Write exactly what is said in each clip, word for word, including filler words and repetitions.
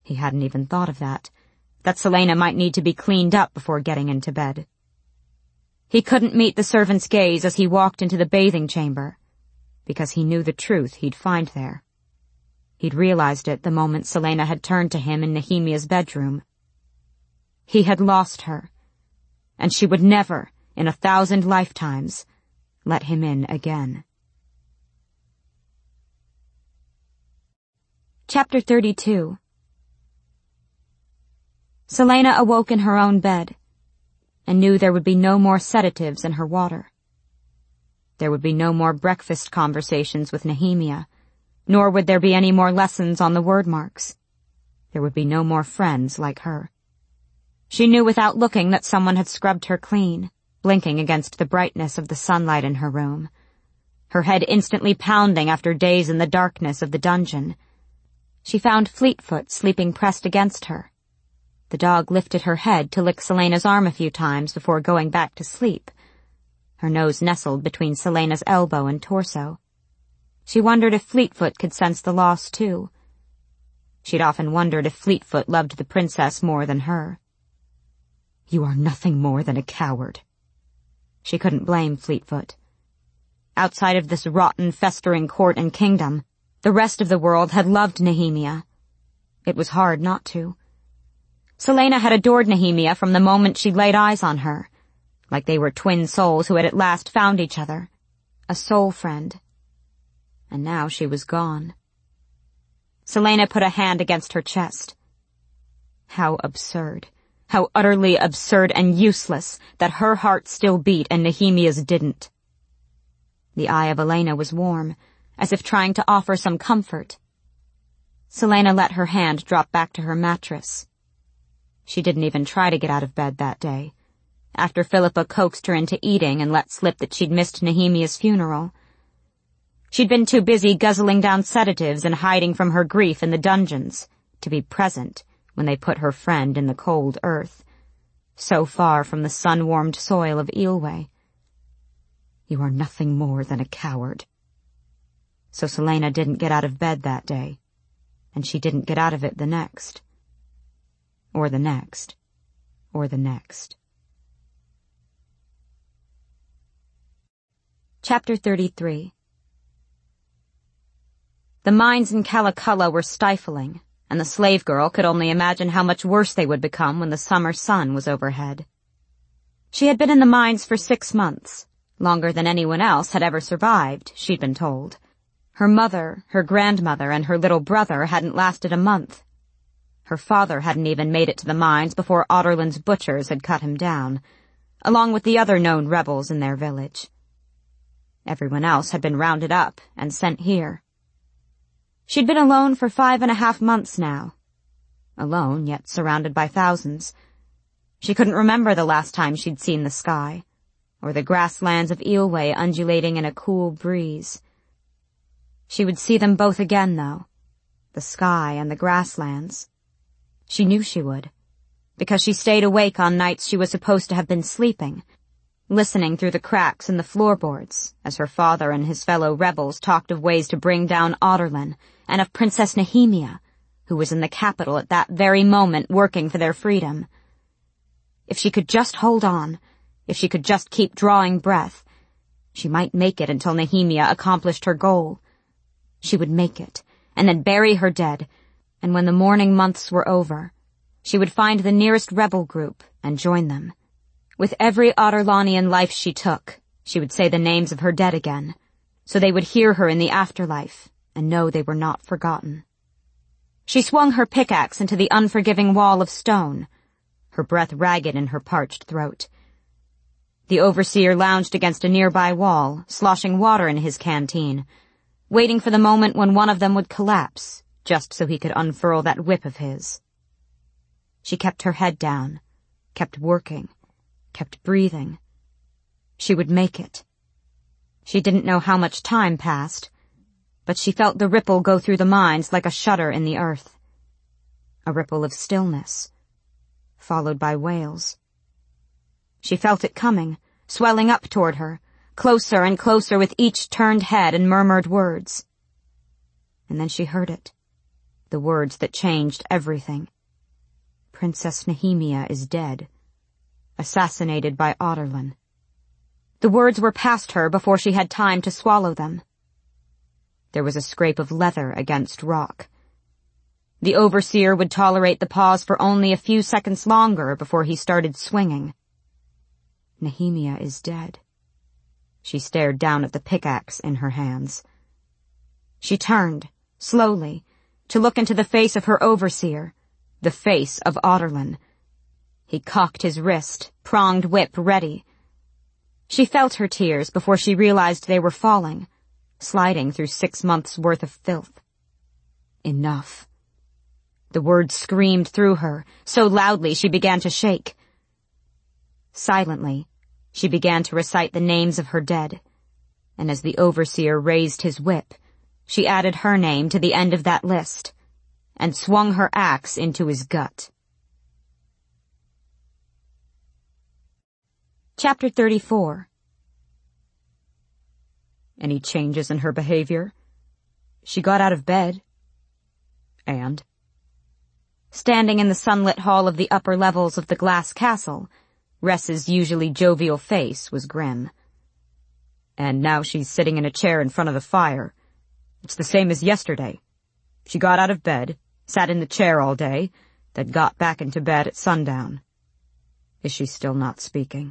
He hadn't even thought of that, that Celaena might need to be cleaned up before getting into bed. He couldn't meet the servant's gaze as he walked into the bathing chamber, because he knew the truth he'd find there. He'd realized it the moment Celaena had turned to him in Nehemia's bedroom. He had lost her, and she would never, in a thousand lifetimes, let him in again. Chapter thirty-two. Celaena awoke in her own bed, and knew there would be no more sedatives in her water. There would be no more breakfast conversations with Nehemia, nor would there be any more lessons on the word marks. There would be no more friends like her. She knew without looking that someone had scrubbed her clean, blinking against the brightness of the sunlight in her room, her head instantly pounding after days in the darkness of the dungeon. She found Fleetfoot sleeping pressed against her. The dog lifted her head to lick Celaena's arm a few times before going back to sleep. Her nose nestled between Celaena's elbow and torso. She wondered if Fleetfoot could sense the loss, too. She'd often wondered if Fleetfoot loved the princess more than her. "You are nothing more than a coward." She couldn't blame Fleetfoot. Outside of this rotten, festering court and kingdom, the rest of the world had loved Nehemia. It was hard not to. Celaena had adored Nehemia from the moment she'd laid eyes on her, like they were twin souls who had at last found each other, a soul friend. And now she was gone. Celaena put a hand against her chest. How absurd, how utterly absurd and useless that her heart still beat and Nehemia's didn't. The eye of Elena was warm, as if trying to offer some comfort. Celaena let her hand drop back to her mattress. She didn't even try to get out of bed that day, after Philippa coaxed her into eating and let slip that she'd missed Nehemia's funeral. She'd been too busy guzzling down sedatives and hiding from her grief in the dungeons to be present when they put her friend in the cold earth, so far from the sun-warmed soil of Eelway. You are nothing more than a coward. So Celaena didn't get out of bed that day, and she didn't get out of it the next. Or the next. Or the next. Chapter thirty-three. The mines in Calaculla were stifling, and the slave girl could only imagine how much worse they would become when the summer sun was overhead. She had been in the mines for six months, longer than anyone else had ever survived, she'd been told. Her mother, her grandmother, and her little brother hadn't lasted a month. Her father hadn't even made it to the mines before Otterland's butchers had cut him down, along with the other known rebels in their village. Everyone else had been rounded up and sent here. She'd been alone for five and a half months now. Alone, yet surrounded by thousands. She couldn't remember the last time she'd seen the sky, or the grasslands of Eelway undulating in a cool breeze. She would see them both again, though, the sky and the grasslands. She knew she would, because she stayed awake on nights she was supposed to have been sleeping, listening through the cracks in the floorboards as her father and his fellow rebels talked of ways to bring down Otterland and of Princess Nehemia, who was in the capital at that very moment working for their freedom. If she could just hold on, if she could just keep drawing breath, she might make it until Nehemia accomplished her goal. She would make it, and then bury her dead, and when the mourning months were over, she would find the nearest rebel group and join them. With every Otterlonian life she took, she would say the names of her dead again, so they would hear her in the afterlife and know they were not forgotten. She swung her pickaxe into the unforgiving wall of stone, her breath ragged in her parched throat. The overseer lounged against a nearby wall, sloshing water in his canteen, waiting for the moment when one of them would collapse, just so he could unfurl that whip of his. She kept her head down, kept working, kept breathing. She would make it. She didn't know how much time passed, but she felt the ripple go through the mines like a shudder in the earth. A ripple of stillness, followed by wails. She felt it coming, swelling up toward her, closer and closer with each turned head and murmured words. And then she heard it. The words that changed everything. Princess Nehemia is dead. Assassinated by Adarlan. The words were past her before she had time to swallow them. There was a scrape of leather against rock. The overseer would tolerate the pause for only a few seconds longer before he started swinging. Nehemia is dead. She stared down at the pickaxe in her hands. She turned, slowly, to look into the face of her overseer, the face of Adarlan. He cocked his wrist, pronged whip ready. She felt her tears before she realized they were falling, sliding through six months' worth of filth. Enough. The words screamed through her, so loudly she began to shake. Silently, she began to recite the names of her dead, and as the overseer raised his whip, she added her name to the end of that list, and swung her axe into his gut. Chapter thirty-four. Any changes in her behavior? She got out of bed. And? Standing in the sunlit hall of the upper levels of the glass castle, Ress's usually jovial face was grim. And now she's sitting in a chair in front of the fire. It's the same as yesterday. She got out of bed, sat in the chair all day, then got back into bed at sundown. Is she still not speaking?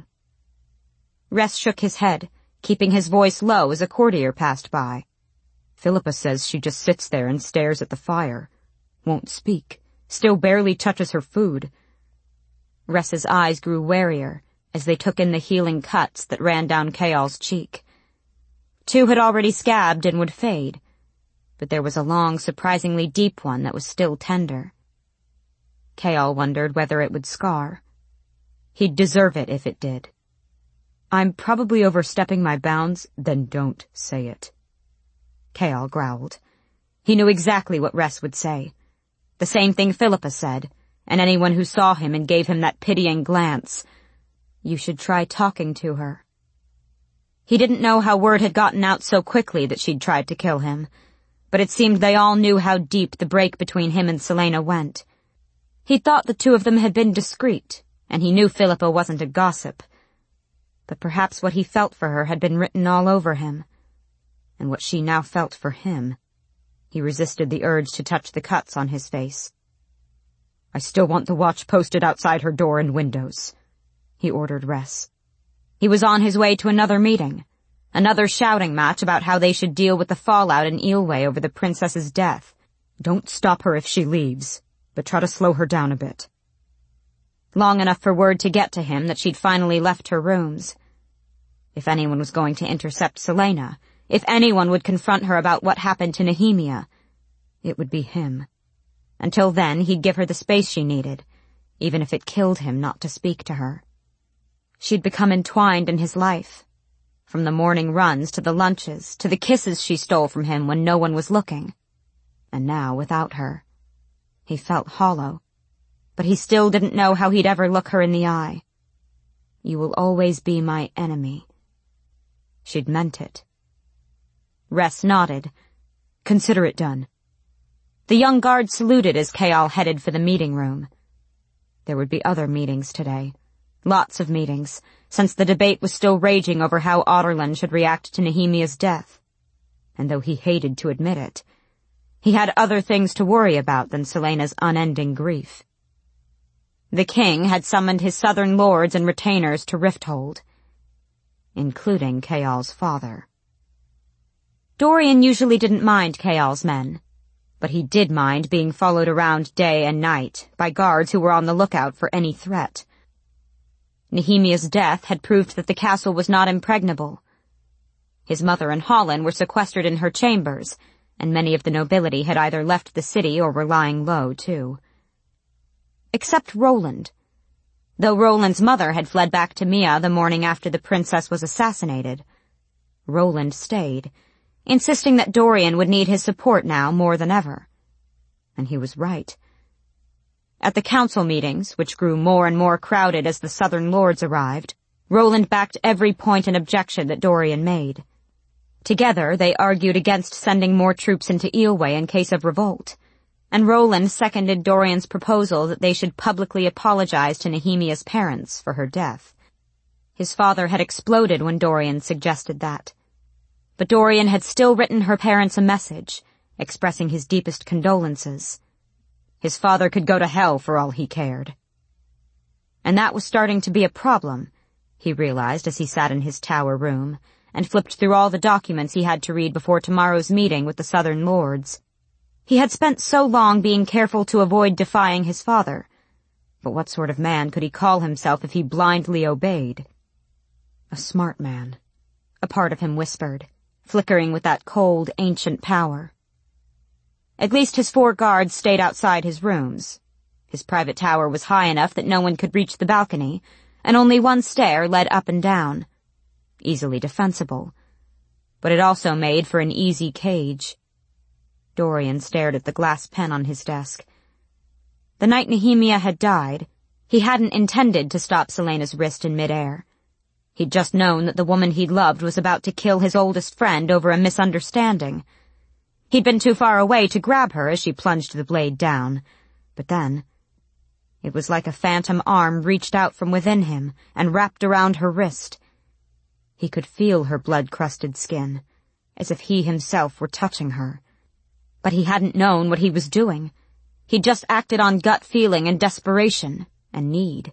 Ress shook his head, keeping his voice low as a courtier passed by. Philippa says she just sits there and stares at the fire. Won't speak. Still barely touches her food. Ress's eyes grew warier as they took in the healing cuts that ran down Kayal's cheek. Two had already scabbed and would fade, but there was a long, surprisingly deep one that was still tender. Kayal wondered whether it would scar. He'd deserve it if it did. I'm probably overstepping my bounds, then don't say it. Kayal growled. He knew exactly what Ress would say. The same thing Philippa said, and anyone who saw him and gave him that pitying glance. You should try talking to her. He didn't know how word had gotten out so quickly that she'd tried to kill him, but it seemed they all knew how deep the break between him and Celaena went. He thought the two of them had been discreet, and he knew Philippa wasn't a gossip. But perhaps what he felt for her had been written all over him, and what she now felt for him. He resisted the urge to touch the cuts on his face. I still want the watch posted outside her door and windows, he ordered Ress. He was on his way to another meeting, another shouting match about how they should deal with the fallout in Eelway over the princess's death. Don't stop her if she leaves, but try to slow her down a bit. Long enough for word to get to him that she'd finally left her rooms. If anyone was going to intercept Celaena, if anyone would confront her about what happened to Nehemia, it would be him. Until then, he'd give her the space she needed, even if it killed him not to speak to her. She'd become entwined in his life, from the morning runs to the lunches, to the kisses she stole from him when no one was looking. And now, without her, he felt hollow, but he still didn't know how he'd ever look her in the eye. You will always be my enemy. She'd meant it. Ress nodded. Consider it done. The young guard saluted as Kayal headed for the meeting room. There would be other meetings today. Lots of meetings, since the debate was still raging over how Adarlan should react to Nehemia's death. And though he hated to admit it, he had other things to worry about than Celaena's unending grief. The king had summoned his southern lords and retainers to Rifthold, including Kayal's father. Dorian usually didn't mind Kayal's men, but he did mind being followed around day and night by guards who were on the lookout for any threat. Nehemia's death had proved that the castle was not impregnable. His mother and Holland were sequestered in her chambers, and many of the nobility had either left the city or were lying low, too. Except Roland. Though Roland's mother had fled back to Mia the morning after the princess was assassinated, Roland stayed, insisting that Dorian would need his support now more than ever. And he was right. At the council meetings, which grew more and more crowded as the southern lords arrived, Roland backed every point and objection that Dorian made. Together, they argued against sending more troops into Eelway in case of revolt, and Roland seconded Dorian's proposal that they should publicly apologize to Nehemia's parents for her death. His father had exploded when Dorian suggested that. But Dorian had still written her parents a message, expressing his deepest condolences. His father could go to hell for all he cared. And that was starting to be a problem, he realized as he sat in his tower room and flipped through all the documents he had to read before tomorrow's meeting with the Southern Lords. He had spent so long being careful to avoid defying his father, but what sort of man could he call himself if he blindly obeyed? A smart man, a part of him whispered, flickering with that cold, ancient power. At least his four guards stayed outside his rooms. His private tower was high enough that no one could reach the balcony, and only one stair led up and down. Easily defensible, but it also made for an easy cage. Dorian stared at the glass pen on his desk. The night Nehemia had died, he hadn't intended to stop Celaena's wrist in midair. He'd just known that the woman he'd loved was about to kill his oldest friend over a misunderstanding. He'd been too far away to grab her as she plunged the blade down, but then it was like a phantom arm reached out from within him and wrapped around her wrist. He could feel her blood-crusted skin, as if he himself were touching her. But he hadn't known what he was doing. He'd just acted on gut feeling and desperation and need.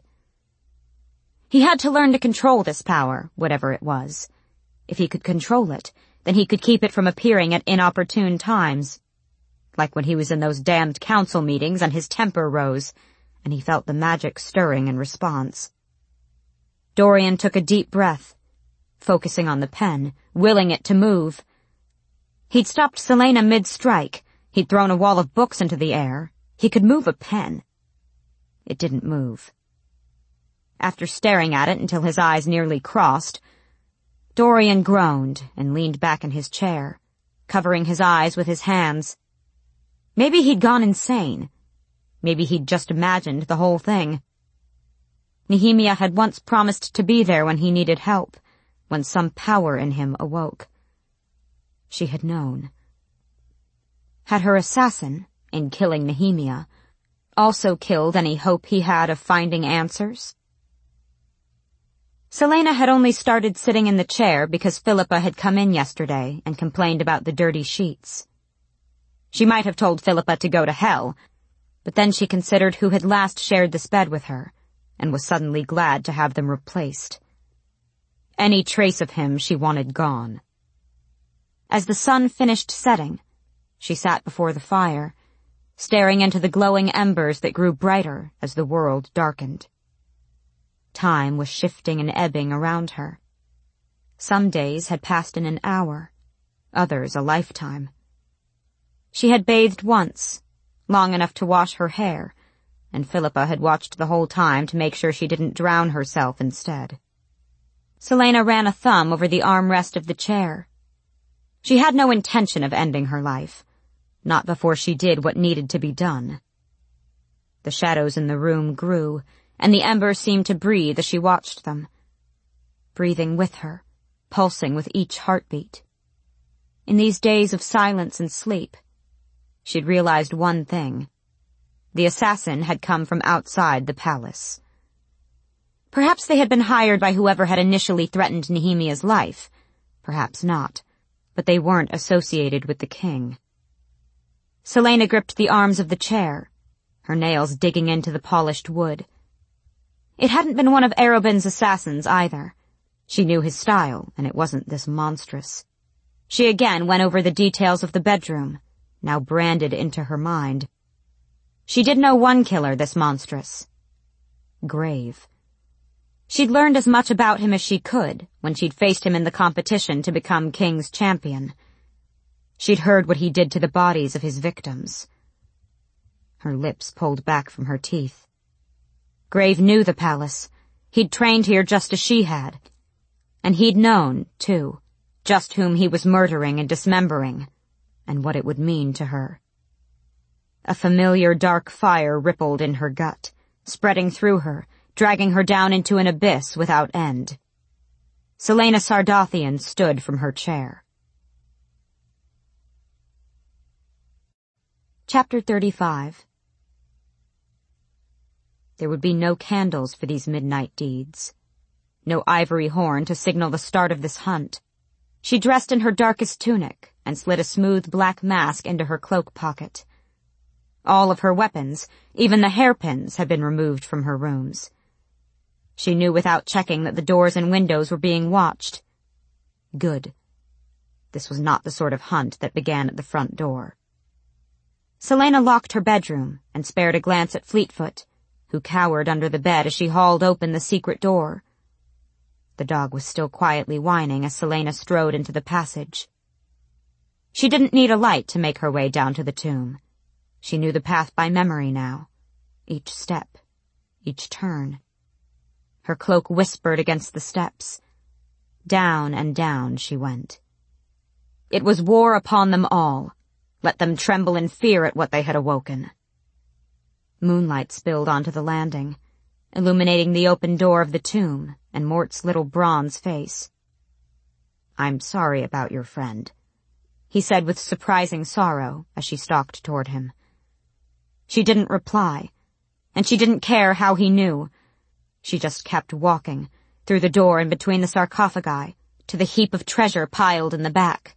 He had to learn to control this power, whatever it was. If he could control it, then he could keep it from appearing at inopportune times. Like when he was in those damned council meetings and his temper rose, and he felt the magic stirring in response. Dorian took a deep breath, focusing on the pen, willing it to move. He'd stopped Celaena mid-strike. He'd thrown a wall of books into the air. He could move a pen. It didn't move. After staring at it until his eyes nearly crossed, Dorian groaned and leaned back in his chair, covering his eyes with his hands. Maybe he'd gone insane. Maybe he'd just imagined the whole thing. Nehemia had once promised to be there when he needed help, when some power in him awoke. She had known. Had her assassin, in killing Nehemia, also killed any hope he had of finding answers? Celaena had only started sitting in the chair because Philippa had come in yesterday and complained about the dirty sheets. She might have told Philippa to go to hell, but then she considered who had last shared this bed with her, and was suddenly glad to have them replaced. Any trace of him she wanted gone. As the sun finished setting, she sat before the fire, staring into the glowing embers that grew brighter as the world darkened. Time was shifting and ebbing around her. Some days had passed in an hour, others a lifetime. She had bathed once, long enough to wash her hair, and Philippa had watched the whole time to make sure she didn't drown herself instead. Celaena ran a thumb over the armrest of the chair. She had no intention of ending her life, not before she did what needed to be done. The shadows in the room grew, and the embers seemed to breathe as she watched them, breathing with her, pulsing with each heartbeat. In these days of silence and sleep, she'd realized one thing. The assassin had come from outside the palace. Perhaps they had been hired by whoever had initially threatened Nehemia's life. Perhaps not, but they weren't associated with the king. Celaena gripped the arms of the chair, her nails digging into the polished wood. It hadn't been one of Arobyn's assassins either. She knew his style, and it wasn't this monstrous. She again went over the details of the bedroom, now branded into her mind. She did know one killer this monstrous. Grave. She'd learned as much about him as she could when she'd faced him in the competition to become King's champion. She'd heard what he did to the bodies of his victims. Her lips pulled back from her teeth. Grave knew the palace. He'd trained here just as she had. And he'd known, too, just whom he was murdering and dismembering, and what it would mean to her. A familiar dark fire rippled in her gut, spreading through her, dragging her down into an abyss without end. Celaena Sardathian stood from her chair. Chapter thirty-five. There would be no candles for these midnight deeds. No ivory horn to signal the start of this hunt. She dressed in her darkest tunic and slid a smooth black mask into her cloak pocket. All of her weapons, even the hairpins, had been removed from her rooms. She knew without checking that the doors and windows were being watched. Good. This was not the sort of hunt that began at the front door. Celaena locked her bedroom and spared a glance at Fleetfoot, who cowered under the bed as she hauled open the secret door. The dog was still quietly whining as Celaena strode into the passage. She didn't need a light to make her way down to the tomb. She knew the path by memory now. Each step, each turn. Her cloak whispered against the steps. Down and down she went. It was war upon them all. Let them tremble in fear at what they had awoken. Moonlight spilled onto the landing, illuminating the open door of the tomb and Mort's little bronze face. "I'm sorry about your friend," he said with surprising sorrow as she stalked toward him. She didn't reply, and she didn't care how he knew. She just kept walking, through the door and between the sarcophagi, to the heap of treasure piled in the back.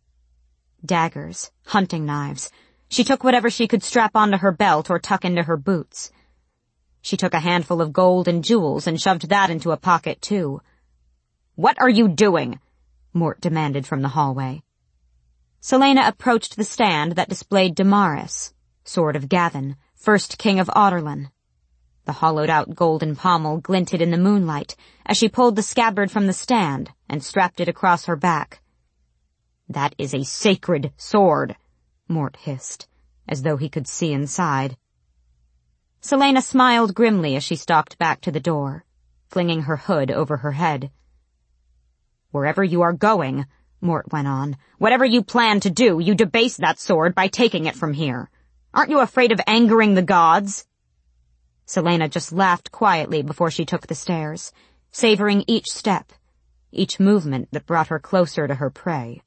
Daggers, hunting knives. She took whatever she could strap onto her belt or tuck into her boots. She took a handful of gold and jewels and shoved that into a pocket, too. "What are you doing?" Mort demanded from the hallway. Celaena approached the stand that displayed Damaris, sword of Gavin, first king of Adarlan. The hollowed-out golden pommel glinted in the moonlight as she pulled the scabbard from the stand and strapped it across her back. "That is a sacred sword," Mort hissed, as though he could see inside. Celaena smiled grimly as she stalked back to the door, flinging her hood over her head. "Wherever you are going," Mort went on, "whatever you plan to do, you debase that sword by taking it from here. Aren't you afraid of angering the gods?" Celaena just laughed quietly before she took the stairs, savoring each step, each movement that brought her closer to her prey.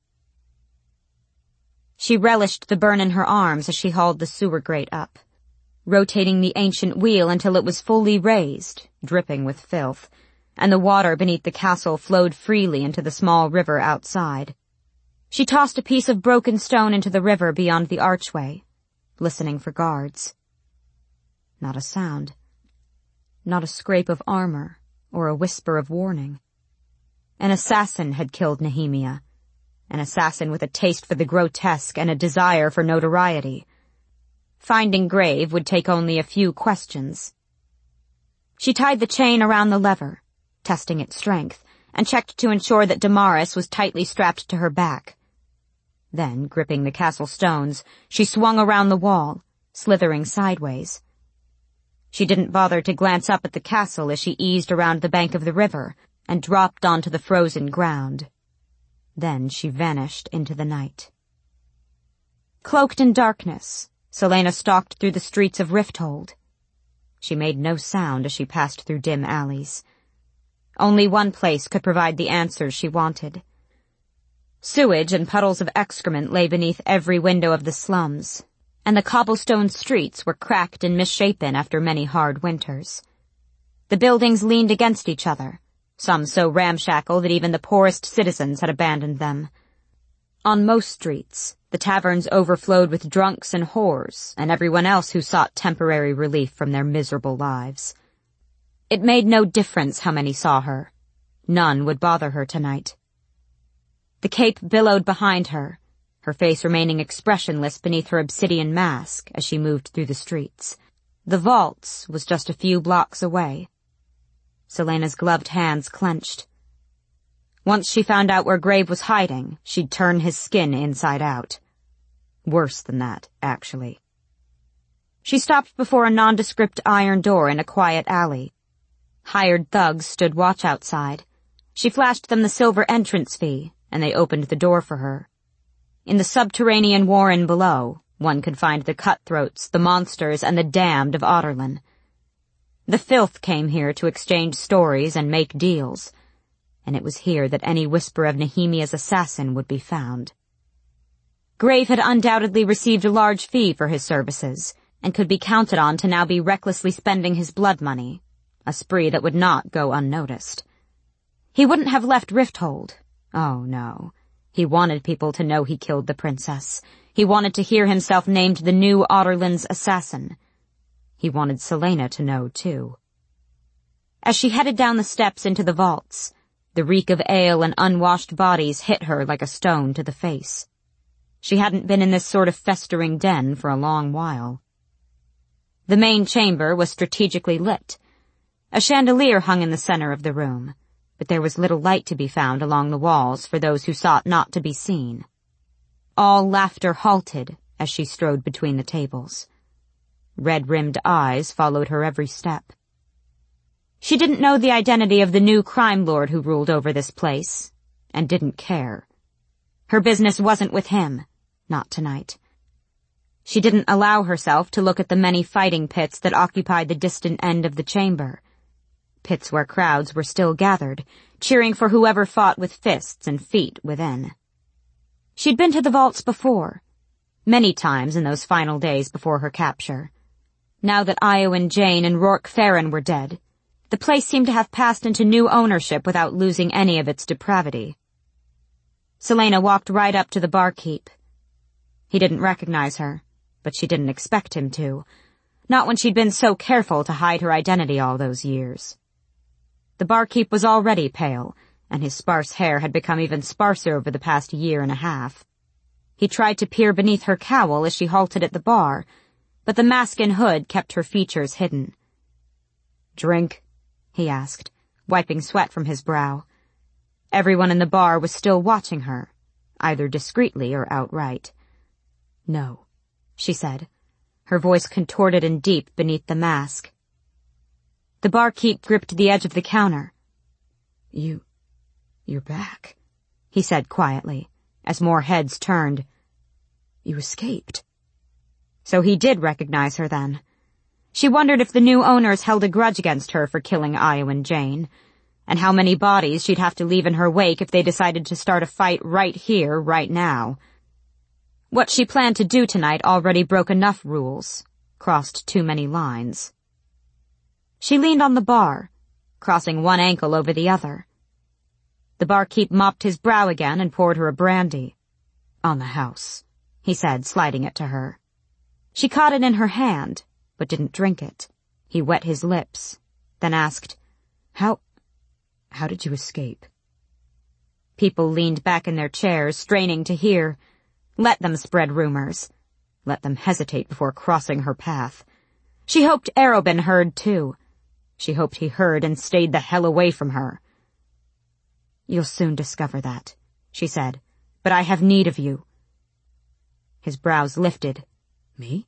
She relished the burn in her arms as she hauled the sewer grate up, rotating the ancient wheel until it was fully raised, dripping with filth, and the water beneath the castle flowed freely into the small river outside. She tossed a piece of broken stone into the river beyond the archway, listening for guards. Not a sound. Not a scrape of armor or a whisper of warning. An assassin had killed Nehemia. An assassin with a taste for the grotesque and a desire for notoriety. Finding Grave would take only a few questions. She tied the chain around the lever, testing its strength, and checked to ensure that Damaris was tightly strapped to her back. Then, gripping the castle stones, she swung around the wall, slithering sideways. She didn't bother to glance up at the castle as she eased around the bank of the river and dropped onto the frozen ground. Then she vanished into the night. Cloaked in darkness, Celaena stalked through the streets of Rifthold. She made no sound as she passed through dim alleys. Only one place could provide the answers she wanted. Sewage and puddles of excrement lay beneath every window of the slums, and the cobblestone streets were cracked and misshapen after many hard winters. The buildings leaned against each other, some so ramshackle that even the poorest citizens had abandoned them. On most streets, the taverns overflowed with drunks and whores, and everyone else who sought temporary relief from their miserable lives. It made no difference how many saw her. None would bother her tonight. The cape billowed behind her, her face remaining expressionless beneath her obsidian mask as she moved through the streets. The vaults was just a few blocks away. Celaena's gloved hands clenched. Once she found out where Grave was hiding, she'd turn his skin inside out. Worse than that, actually. She stopped before a nondescript iron door in a quiet alley. Hired thugs stood watch outside. She flashed them the silver entrance fee, and they opened the door for her. In the subterranean warren below, one could find the cutthroats, the monsters, and the damned of Adarlan. The filth came here to exchange stories and make deals, and it was here that any whisper of Nehemia's assassin would be found. Grave had undoubtedly received a large fee for his services, and could be counted on to now be recklessly spending his blood money, a spree that would not go unnoticed. He wouldn't have left Rifthold. Oh, no. He wanted people to know he killed the princess. He wanted to hear himself named the new Otterland's assassin. He wanted Celaena to know, too. As she headed down the steps into the vaults, the reek of ale and unwashed bodies hit her like a stone to the face. She hadn't been in this sort of festering den for a long while. The main chamber was strategically lit. A chandelier hung in the center of the room, but there was little light to be found along the walls for those who sought not to be seen. All laughter halted as she strode between the tables. Red-rimmed eyes followed her every step. She didn't know the identity of the new crime lord who ruled over this place, and didn't care. Her business wasn't with him, not tonight. She didn't allow herself to look at the many fighting pits that occupied the distant end of the chamber. Pits where crowds were still gathered, cheering for whoever fought with fists and feet within. She'd been to the vaults before, many times in those final days before her capture. Now that Iowyn Jane and Rourke Farron were dead, the place seemed to have passed into new ownership without losing any of its depravity. Celaena walked right up to the barkeep. He didn't recognize her, but she didn't expect him to, not when she'd been so careful to hide her identity all those years. The barkeep was already pale, and his sparse hair had become even sparser over the past year and a half. He tried to peer beneath her cowl as she halted at the bar, but the mask and hood kept her features hidden. "Drink?" he asked, wiping sweat from his brow. Everyone in the bar was still watching her, either discreetly or outright. "No," she said, her voice contorted and deep beneath the mask. The barkeep gripped the edge of the counter. You, you're back," he said quietly, as more heads turned. "You escaped." So he did recognize her then. She wondered if the new owners held a grudge against her for killing Iowyn Jane, and how many bodies she'd have to leave in her wake if they decided to start a fight right here, right now. What she planned to do tonight already broke enough rules, crossed too many lines. She leaned on the bar, crossing one ankle over the other. The barkeep mopped his brow again and poured her a brandy. "On the house," he said, sliding it to her. She caught it in her hand, but didn't drink it. He wet his lips, then asked, How, how did you escape?" People leaned back in their chairs, straining to hear. Let them spread rumors. Let them hesitate before crossing her path. She hoped Arobin heard, too. She hoped he heard and stayed the hell away from her. "You'll soon discover that," she said, "but I have need of you." His brows lifted. "Me?"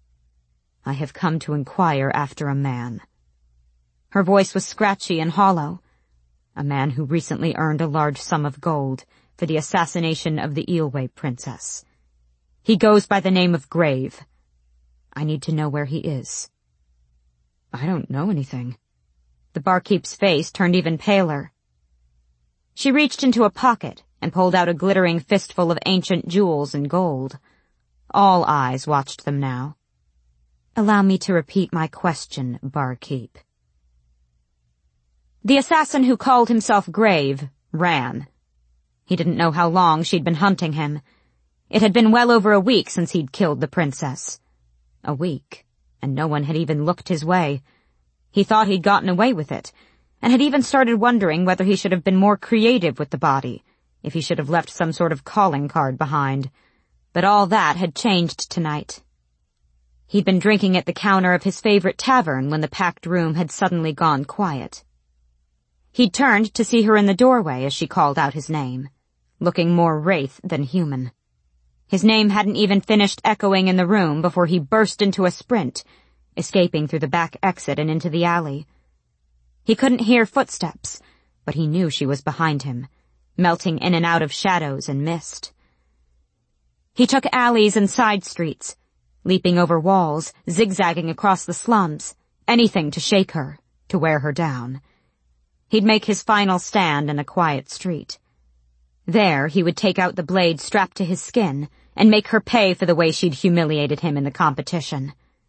"I have come to inquire after a man." Her voice was scratchy and hollow. "A man who recently earned a large sum of gold for the assassination of the Eelway princess. He goes by the name of Grave. I need to know where he is." "I don't know anything." The barkeep's face turned even paler. She reached into a pocket and pulled out a glittering fistful of ancient jewels and gold. All eyes watched them now. "Allow me to repeat my question, barkeep." The assassin who called himself Grave ran. He didn't know how long she'd been hunting him. It had been well over a week since he'd killed the princess. A week, and no one had even looked his way. He thought he'd gotten away with it, and had even started wondering whether he should have been more creative with the body, if he should have left some sort of calling card behind. But all that had changed tonight. He'd been drinking at the counter of his favorite tavern when the packed room had suddenly gone quiet. He'd turned to see her in the doorway as she called out his name, looking more wraith than human. His name hadn't even finished echoing in the room before he burst into a sprint, escaping through the back exit and into the alley. He couldn't hear footsteps, but he knew she was behind him, melting in and out of shadows and mist. He took alleys and side streets, leaping over walls, zigzagging across the slums, anything to shake her, to wear her down. He'd make his final stand in a quiet street. There he would take out the blade strapped to his skin and make her pay for the way she'd humiliated him in the competition.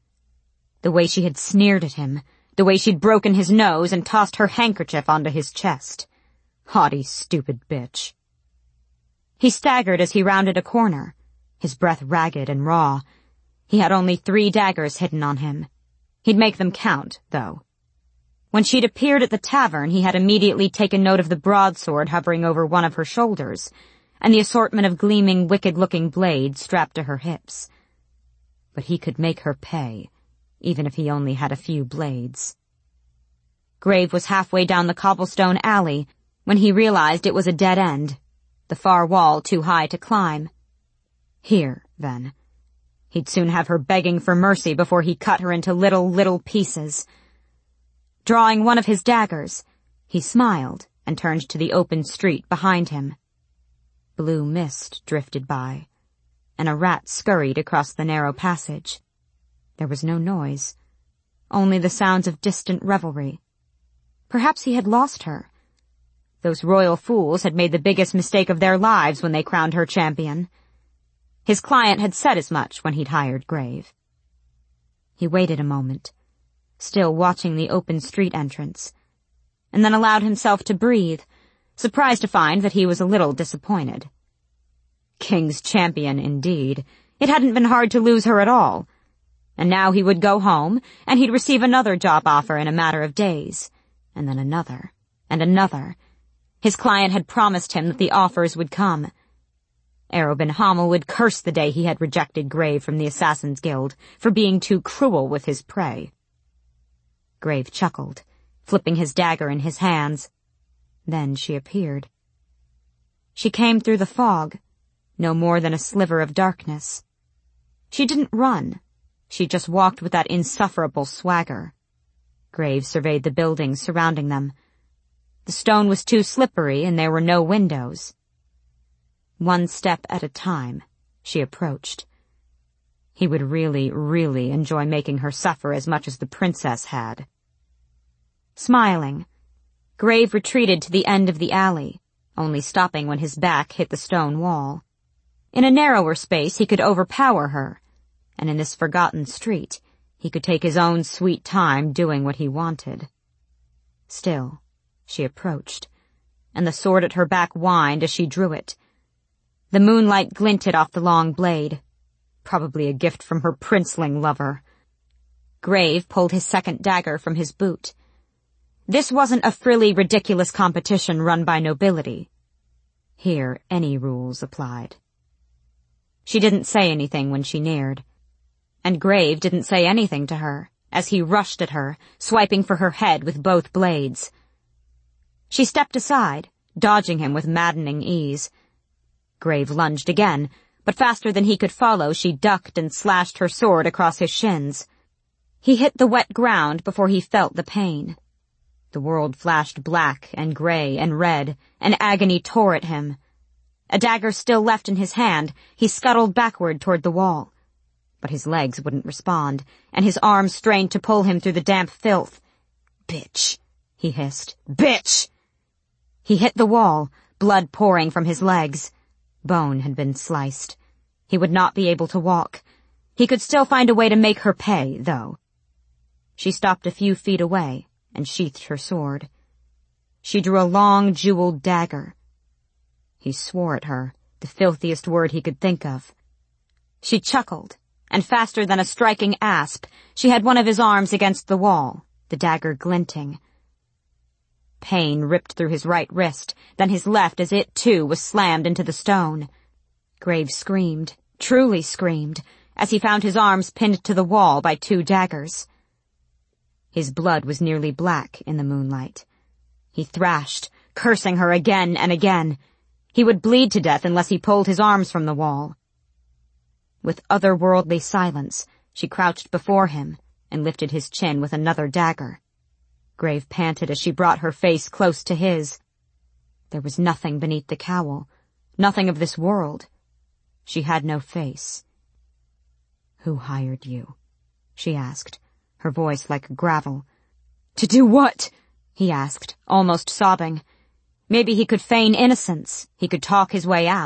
The way she had sneered at him, the way she'd broken his nose and tossed her handkerchief onto his chest. Haughty, stupid bitch. He staggered as he rounded a corner, his breath ragged and raw. He had only three daggers hidden on him. He'd make them count, though. When she'd appeared at the tavern, he had immediately taken note of the broadsword hovering over one of her shoulders, and the assortment of gleaming, wicked-looking blades strapped to her hips. But he could make her pay, even if he only had a few blades. Grave was halfway down the cobblestone alley when he realized it was a dead end, the far wall too high to climb. Here, then. He'd soon have her begging for mercy before he cut her into little, little pieces. Drawing one of his daggers, he smiled and turned to the open street behind him. Blue mist drifted by, and a rat scurried across the narrow passage. There was no noise, only the sounds of distant revelry. Perhaps he had lost her. Those royal fools had made the biggest mistake of their lives when they crowned her champion. His client had said as much when he'd hired Grave. He waited a moment, still watching the open street entrance, and then allowed himself to breathe, surprised to find that he was a little disappointed. King's champion, indeed. It hadn't been hard to lose her at all. And now he would go home, and he'd receive another job offer in a matter of days, and then another, and another. His client had promised him that the offers would come. Arrow bin Hamel would curse the day he had rejected Grave from the Assassin's Guild for being too cruel with his prey. Grave chuckled, flipping his dagger in his hands. Then she appeared. She came through the fog, no more than a sliver of darkness. She didn't run. She just walked with that insufferable swagger. Grave surveyed the buildings surrounding them. The stone was too slippery and there were no windows. One step at a time, she approached. He would really, really enjoy making her suffer as much as the princess had. Smiling, Grave retreated to the end of the alley, only stopping when his back hit the stone wall. In a narrower space he could overpower her, and in this forgotten street he could take his own sweet time doing what he wanted. Still, she approached, and the sword at her back whined as she drew it. The moonlight glinted off the long blade, probably a gift from her princeling lover. Grave pulled his second dagger from his boot. This wasn't a frilly, ridiculous competition run by nobility. Here, any rules applied. She didn't say anything when she neared, and Grave didn't say anything to her as he rushed at her, swiping for her head with both blades. She stepped aside, dodging him with maddening ease. Grave lunged again, but faster than he could follow, she ducked and slashed her sword across his shins. He hit the wet ground before he felt the pain. The world flashed black and gray and red, and agony tore at him. A dagger still left in his hand, he scuttled backward toward the wall. But his legs wouldn't respond, and his arms strained to pull him through the damp filth. "Bitch," he hissed. "Bitch!" He hit the wall, blood pouring from his legs. Bone had been sliced. He would not be able to walk. He could still find a way to make her pay, though. She stopped a few feet away and sheathed her sword. She drew a long, jeweled dagger. He swore at her, the filthiest word he could think of. She chuckled, and faster than a striking asp, she had one of his arms against the wall, the dagger glinting. Pain ripped through his right wrist, then his left as it, too, was slammed into the stone. Grave screamed, truly screamed, as he found his arms pinned to the wall by two daggers. His blood was nearly black in the moonlight. He thrashed, cursing her again and again. He would bleed to death unless he pulled his arms from the wall. With otherworldly silence, she crouched before him and lifted his chin with another dagger. Grave panted as she brought her face close to his. There was nothing beneath the cowl, nothing of this world. She had no face. "Who hired you?" she asked, her voice like gravel. "To do what?" he asked, almost sobbing. Maybe he could feign innocence, he could talk his way out,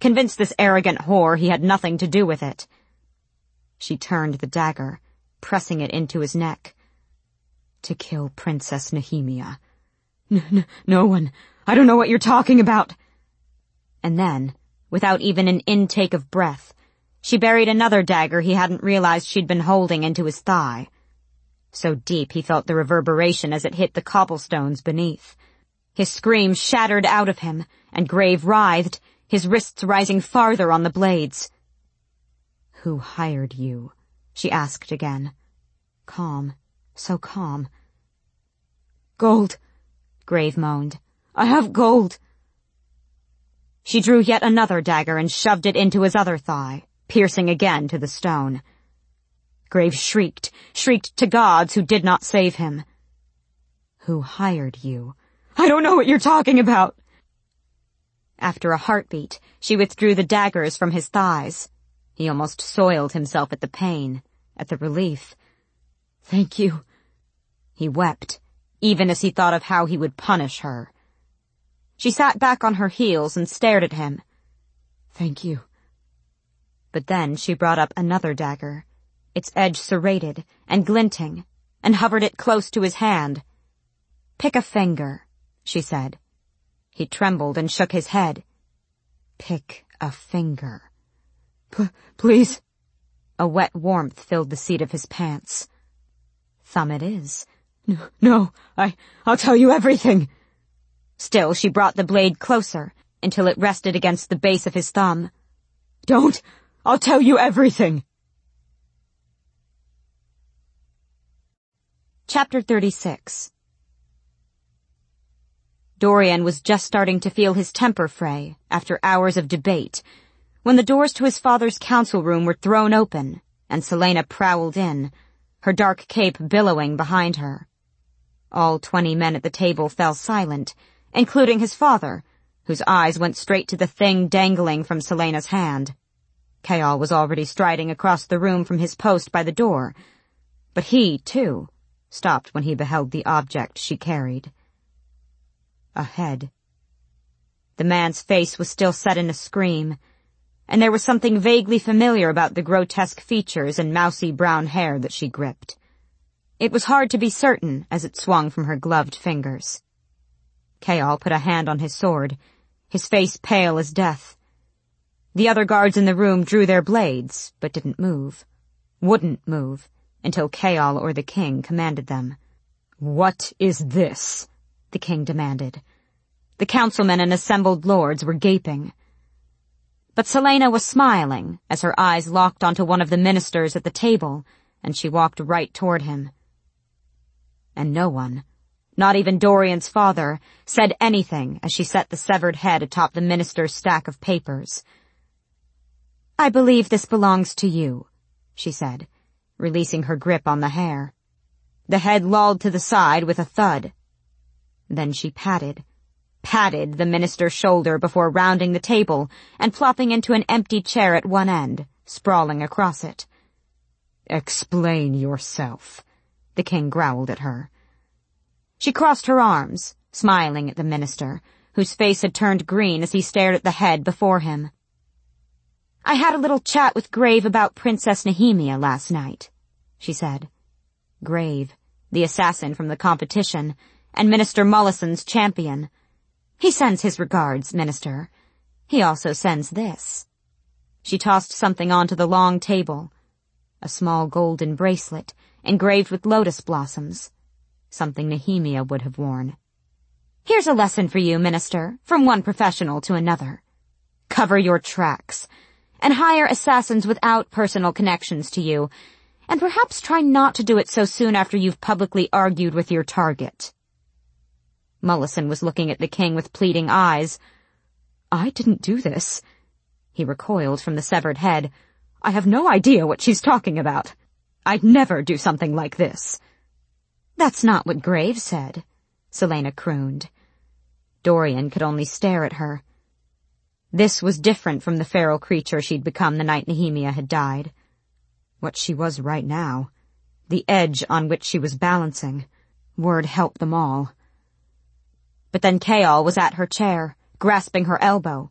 convince this arrogant whore he had nothing to do with it. She turned the dagger, pressing it into his neck. To kill Princess Nehemia. N- n- no one. I don't know what you're talking about. And then, without even an intake of breath, she buried another dagger he hadn't realized she'd been holding into his thigh. So deep he felt the reverberation as it hit the cobblestones beneath. His scream shattered out of him, and Grave writhed, his wrists rising farther on the blades. "Who hired you?" she asked again. Calm, so calm. "Gold," Grave moaned. "I have gold." She drew yet another dagger and shoved it into his other thigh, piercing again to the stone. Grave shrieked, shrieked to gods who did not save him. "Who hired you?" "I don't know what you're talking about." After a heartbeat, she withdrew the daggers from his thighs. He almost soiled himself at the pain, at the relief. "Thank you." He wept, even as he thought of how he would punish her. She sat back on her heels and stared at him. "Thank you." But then she brought up another dagger, its edge serrated and glinting, and hovered it close to his hand. "Pick a finger," she said. He trembled and shook his head. "Pick a finger." P- please. A wet warmth filled the seat of his pants. "Thumb it is." No, no, I, I'll tell you everything." Still, she brought the blade closer, until it rested against the base of his thumb. "Don't! I'll tell you everything." Chapter thirty-six. Dorian was just starting to feel his temper fray, after hours of debate, when the doors to his father's council room were thrown open, and Celaena prowled in, her dark cape billowing behind her. All twenty men at the table fell silent, including his father, whose eyes went straight to the thing dangling from Celaena's hand. Chaol was already striding across the room from his post by the door, but he, too, stopped when he beheld the object she carried. A head. The man's face was still set in a scream, and there was something vaguely familiar about the grotesque features and mousy brown hair that she gripped. It was hard to be certain as it swung from her gloved fingers. Chaol put a hand on his sword, his face pale as death. The other guards in the room drew their blades, but didn't move, wouldn't move, until Chaol or the king commanded them. "What is this?" the king demanded. The councilmen and assembled lords were gaping. But Celaena was smiling as her eyes locked onto one of the ministers at the table, and she walked right toward him. And no one, not even Dorian's father, said anything as she set the severed head atop the minister's stack of papers. "I believe this belongs to you," she said, releasing her grip on the hair. The head lolled to the side with a thud. Then she patted, patted the minister's shoulder before rounding the table and plopping into an empty chair at one end, sprawling across it. "Explain yourself," the king growled at her. She crossed her arms, smiling at the minister, whose face had turned green as he stared at the head before him. "I had a little chat with Grave about Princess Nehemia last night," she said. Grave, the assassin from the competition, and Minister Mullison's champion. "He sends his regards, Minister. He also sends this." She tossed something onto the long table. A small golden bracelet, engraved with lotus blossoms. Something Nehemia would have worn. "Here's a lesson for you, Minister, from one professional to another. Cover your tracks, and hire assassins without personal connections to you, and perhaps try not to do it so soon after you've publicly argued with your target." Mullison was looking at the king with pleading eyes. "I didn't do this." He recoiled from the severed head. "I have no idea what she's talking about. I'd never do something like this." "That's not what Grave said," Celaena crooned. Dorian could only stare at her. This was different from the feral creature she'd become the night Nehemia had died. What she was right now, the edge on which she was balancing, word help them all. But then Chaol was at her chair, grasping her elbow.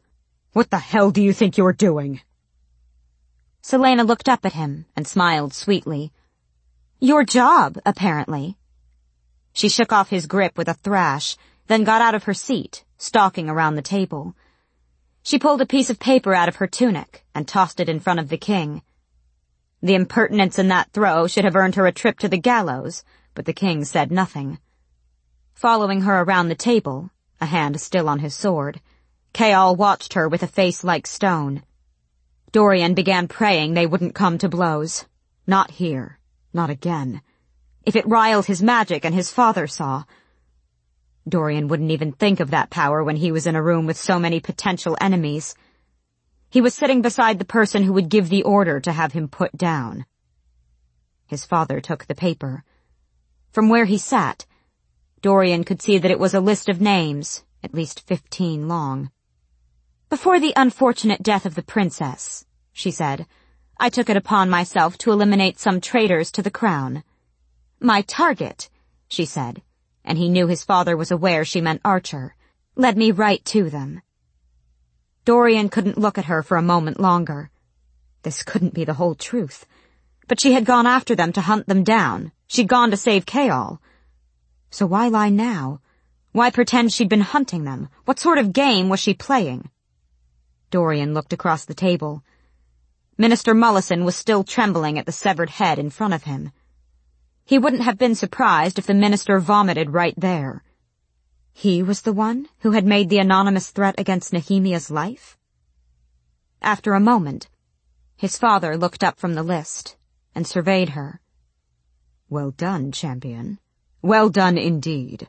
What the hell do you think you're doing?" Celaena looked up at him and smiled sweetly. "Your job, apparently." She shook off his grip with a thrash, then got out of her seat, stalking around the table. She pulled a piece of paper out of her tunic and tossed it in front of the king. The impertinence in that throw should have earned her a trip to the gallows, but the king said nothing. Following her around the table, a hand still on his sword, Chaol watched her with a face like stone. Dorian began praying they wouldn't come to blows. Not here. Not again. If it riled his magic and his father saw... Dorian wouldn't even think of that power when he was in a room with so many potential enemies. He was sitting beside the person who would give the order to have him put down. His father took the paper. From where he sat, Dorian could see that it was a list of names, at least fifteen long. "Before the unfortunate death of the princess," she said, "I took it upon myself to eliminate some traitors to the crown. My target," she said, and he knew his father was aware she meant Archer, "led me right to them." Dorian couldn't look at her for a moment longer. This couldn't be the whole truth. But she had gone after them to hunt them down. She'd gone to save Chaol. So why lie now? Why pretend she'd been hunting them? What sort of game was she playing? Dorian looked across the table. Minister Mullison was still trembling at the severed head in front of him. He wouldn't have been surprised if the minister vomited right there. He was the one who had made the anonymous threat against Nehemia's life? After a moment, his father looked up from the list and surveyed her. "Well done, champion. Well done indeed."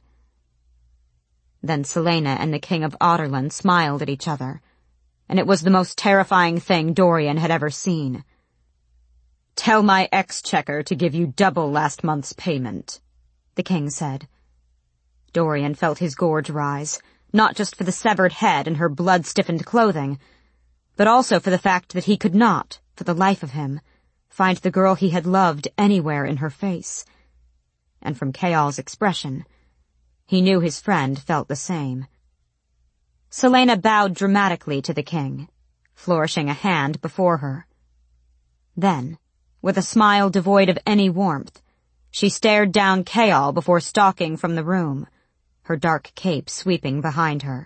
Then Celaena and the King of Adarlan smiled at each other, and it was the most terrifying thing Dorian had ever seen. "Tell my exchequer to give you double last month's payment," the king said. Dorian felt his gorge rise, not just for the severed head and her blood-stiffened clothing, but also for the fact that he could not, for the life of him, find the girl he had loved anywhere in her face. And from Chaol's expression, he knew his friend felt the same. Celaena bowed dramatically to the king, flourishing a hand before her. Then, with a smile devoid of any warmth, she stared down Chaol before stalking from the room, her dark cape sweeping behind her.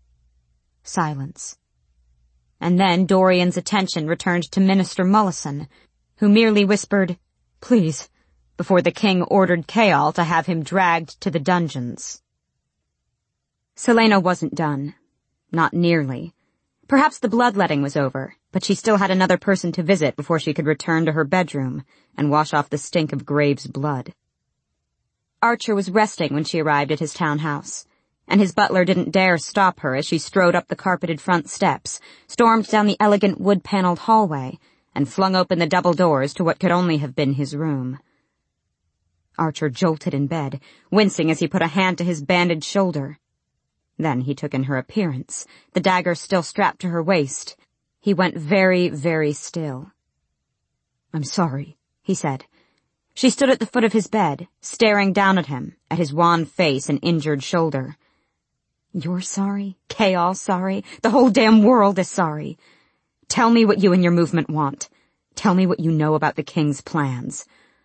Silence. And then Dorian's attention returned to Minister Mullison, who merely whispered, "Please," before the king ordered Chaol to have him dragged to the dungeons. Celaena wasn't done. Not nearly. Perhaps the bloodletting was over, but she still had another person to visit before she could return to her bedroom and wash off the stink of Graves' blood. Archer was resting when she arrived at his townhouse, and his butler didn't dare stop her as she strode up the carpeted front steps, stormed down the elegant wood-paneled hallway, and flung open the double doors to what could only have been his room. Archer jolted in bed, wincing as he put a hand to his bandaged shoulder. Then he took in her appearance, the dagger still strapped to her waist. He went very, very still. "I'm sorry," he said. She stood at the foot of his bed, staring down at him, at his wan face and injured shoulder. "You're sorry? Chaol sorry? The whole damn world is sorry. Tell me what you and your movement want. Tell me what you know about the king's plans."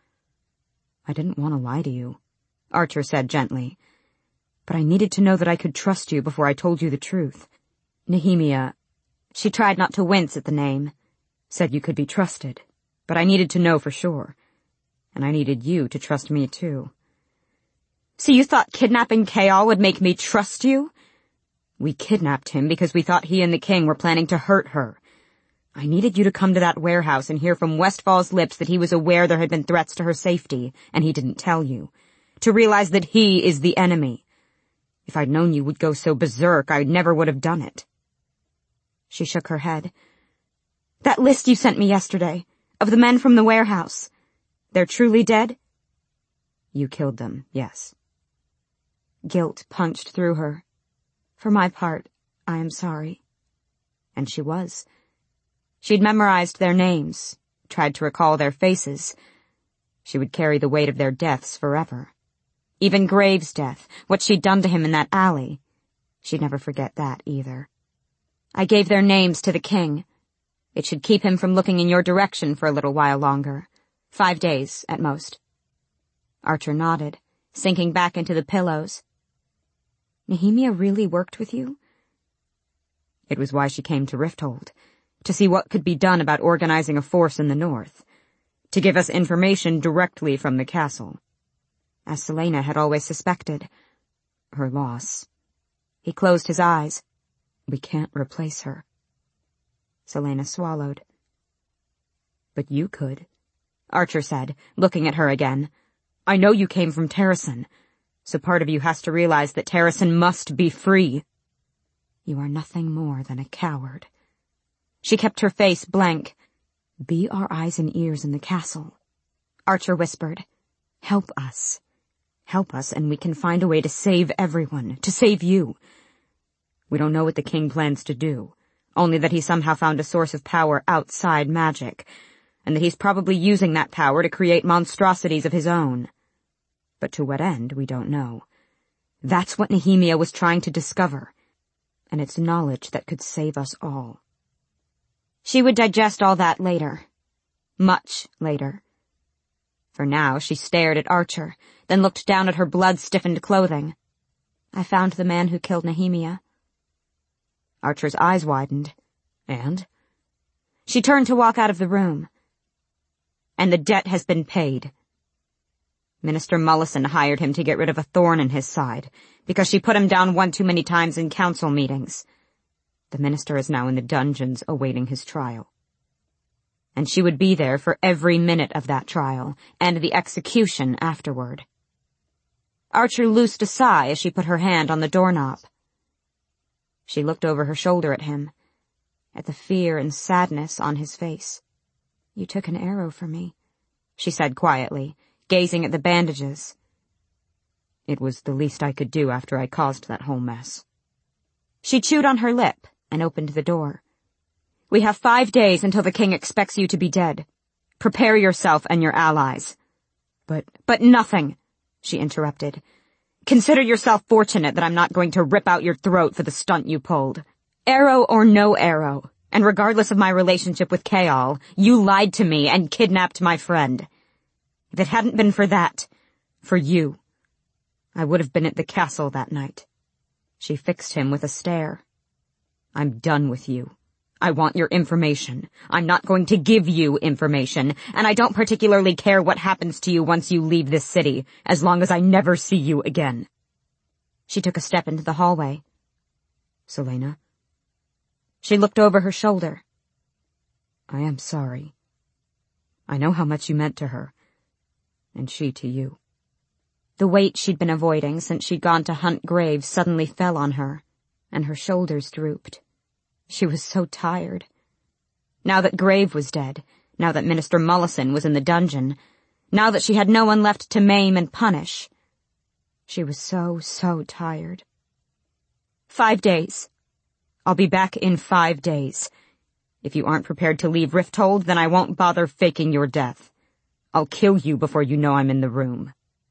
"I didn't want to lie to you," Archer said gently. "But I needed to know that I could trust you before I told you the truth. Nehemia," she tried not to wince at the name, "said you could be trusted, but I needed to know for sure. And I needed you to trust me too." "So you thought kidnapping Chaol would make me trust you?" "We kidnapped him because we thought he and the king were planning to hurt her. I needed you to come to that warehouse and hear from Westfall's lips that he was aware there had been threats to her safety, and he didn't tell you. To realize that he is the enemy. If I'd known you would go so berserk, I never would have done it." She shook her head. "That list you sent me yesterday, of the men from the warehouse, they're truly dead?" "You killed them, yes." Guilt punched through her. "For my part, I am sorry." And she was. She'd memorized their names, tried to recall their faces. She would carry the weight of their deaths forever. Even Graves' death, what she'd done to him in that alley. She'd never forget that either. I gave their names to the king. It should keep him from looking in your direction for a little while longer. Five days, at most. Archer nodded, sinking back into the pillows. Nehemia really worked with you? It was why she came to Rifthold, to see what could be done about organizing a force in the north, to give us information directly from the castle. As Celaena had always suspected, her loss. He closed his eyes. We can't replace her. Celaena swallowed. But you could, Archer said, looking at her again. I know you came from Terrasen, so part of you has to realize that Terrasen must be free. You are nothing more than a coward. She kept her face blank. Be our eyes and ears in the castle, Archer whispered. Help us. Help us and we can find a way to save everyone, to save you. We don't know what the king plans to do, only that he somehow found a source of power outside magic, and that he's probably using that power to create monstrosities of his own. But to what end, we don't know. That's what Nehemia was trying to discover, and it's knowledge that could save us all. She would digest all that later. Much later. For now, she stared at Archer, then looked down at her blood-stiffened clothing. I found the man who killed Nehemia. Archer's eyes widened. And? She turned to walk out of the room. And the debt has been paid. Minister Mullison hired him to get rid of a thorn in his side, because she put him down one too many times in council meetings. The minister is now in the dungeons awaiting his trial. And she would be there for every minute of that trial, and the execution afterward. Archer loosed a sigh as she put her hand on the doorknob. She looked over her shoulder at him, at the fear and sadness on his face. You took an arrow for me, she said quietly, gazing at the bandages. It was the least I could do after I caused that whole mess. She chewed on her lip and opened the door. We have five days until the king expects you to be dead. Prepare yourself and your allies. But, but nothing, she interrupted. Consider yourself fortunate that I'm not going to rip out your throat for the stunt you pulled. Arrow or no arrow, and regardless of my relationship with Chaol, you lied to me and kidnapped my friend. If it hadn't been for that, for you, I would have been at the castle that night. She fixed him with a stare. I'm done with you. I want your information. I'm not going to give you information, and I don't particularly care what happens to you once you leave this city, as long as I never see you again. She took a step into the hallway. Celaena? She looked over her shoulder. I am sorry. I know how much you meant to her, and she to you. The weight she'd been avoiding since she'd gone to hunt Graves suddenly fell on her, and her shoulders drooped. She was so tired. Now that Grave was dead, now that Minister Mullison was in the dungeon, now that she had no one left to maim and punish, she was so, so tired. Five days. I'll be back in five days. If you aren't prepared to leave Rifthold, then I won't bother faking your death. I'll kill you before you know I'm in the room.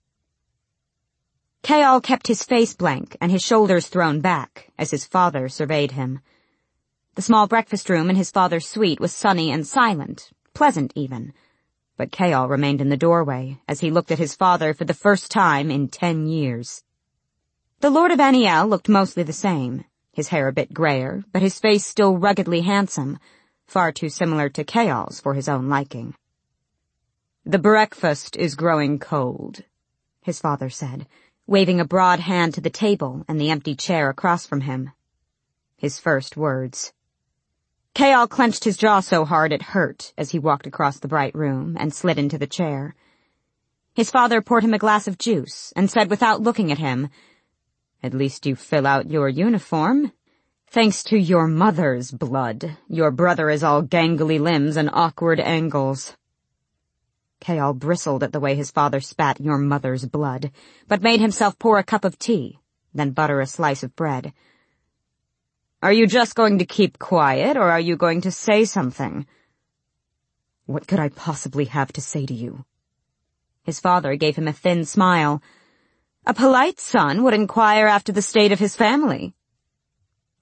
Chaol kept his face blank and his shoulders thrown back as his father surveyed him. The small breakfast room in his father's suite was sunny and silent, pleasant even, but Chaol remained in the doorway as he looked at his father for the first time in ten years. The Lord of Aniel looked mostly the same, his hair a bit grayer, but his face still ruggedly handsome, far too similar to Chaol's for his own liking. The breakfast is growing cold, his father said, waving a broad hand to the table and the empty chair across from him. His first words. Chaol clenched his jaw so hard it hurt as he walked across the bright room and slid into the chair. His father poured him a glass of juice and said without looking at him, At least you fill out your uniform. Thanks to your mother's blood, your brother is all gangly limbs and awkward angles. Chaol bristled at the way his father spat your mother's blood, but made himself pour a cup of tea, then butter a slice of bread. Are you just going to keep quiet, or are you going to say something? What could I possibly have to say to you? His father gave him a thin smile. A polite son would inquire after the state of his family.